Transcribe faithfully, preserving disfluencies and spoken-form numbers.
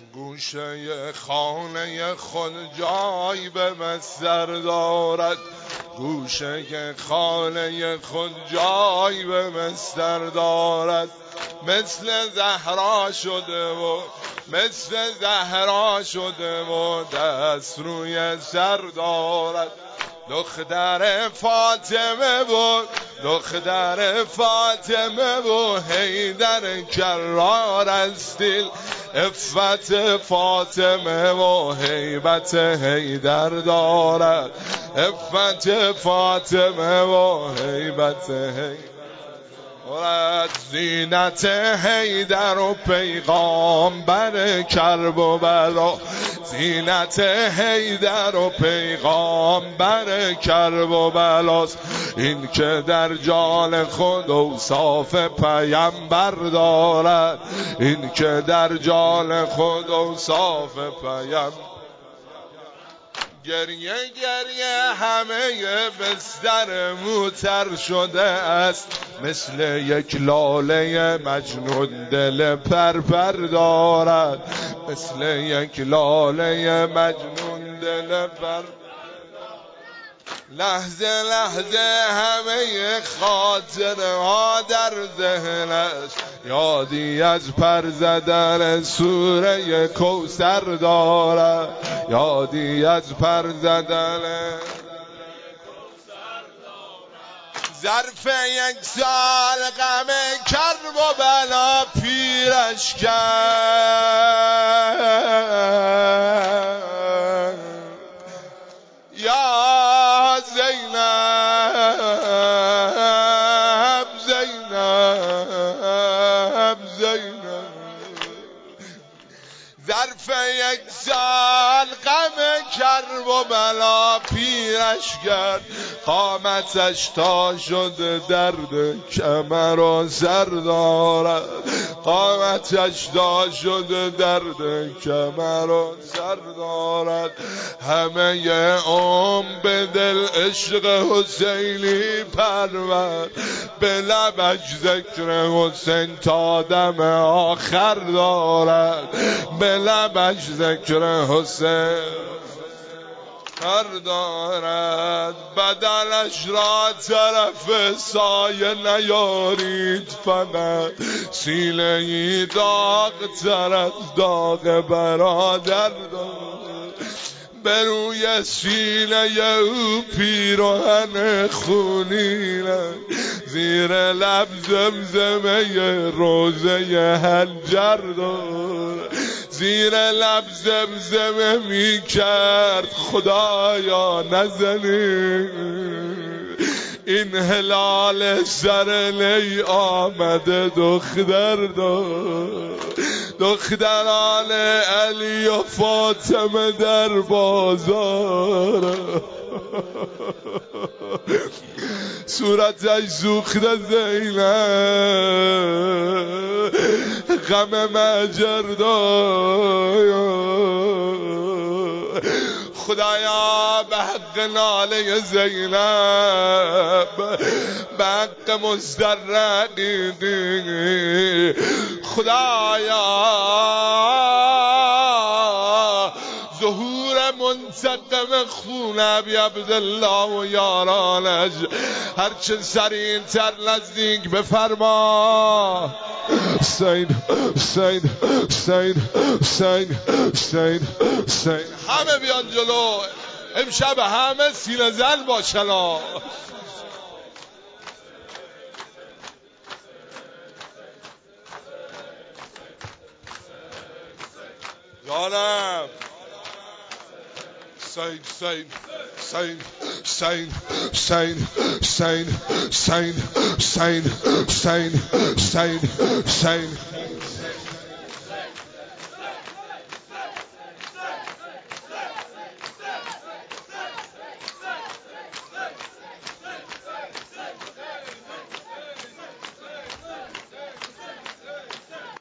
گوشه خانه خود جای به مصدر دارد، گوشه خانه خود جای به مصدر دارد. مثل زهرا شده و مثل زهرا شده و دست روی سر دارد. دختر فاطمه و دختر فاطمه و حیدر کرار است دل، عفت فاطمه و هیبت حیدر دارد. عفت فاطمه و هیبت حیدر، زینت حیدر و پیغامبر کرب و بلا، زینت حیدر و پیغامبر کرب و بلاست. این که در جان خود اوصاف پیمبر دارد، این که در جان خود اوصاف پیمبر. گریه گریه همه بستر موتر شده است، مثل یک لاله مجنون دل پرپر دارد، مثل یک لاله مجنون دل پر. لحظه لحظه همه خاطره ها در ذهنش یادی از پر زدن سوره کوثر دارد، یادی از پر زدن. ظرف یک سال غم کرب و بلا پیرش کرد. یا زینب زینب زینب، ظرف یک سال غم کرب و بلا پیرش کرد. قامتش تا شد درد کمر و سر دارد، قامتش تا شد درد کمر و سر دارد. همه عمر به دل عشق حسینی پرورد، به لبش ذکر حسین تا دم آخر دارد، به لبش ذکر حسین هر دارد. بدنش را طرف سایه نیارید، فقط سینه ای داغ تر از داغ برادر دارد. به روی سینه او پیراهن خونینه، زیر لب زمزمه روزه حنجر دارد، زیر لب زمزمه می کرد خدایا نزنی این هلال سر نی آمده دختر دار. دختران علی و فاطمه در بازار، صورتش سوخته زینب غم مجردار. خدایا به حق ناله زینب، به حق مسترقی، خدایا ظهور منتقم خون ابی عبدالله و یارانش هرچه سریع تر نزدیک بفرما. حسین حسین حسین حسین حسین حسین. همه بیان جلو امشب، همه سینه زن باشن. جانم حسین حسین حسین حسین حسین حسین حسین حسین حسین حسین حسین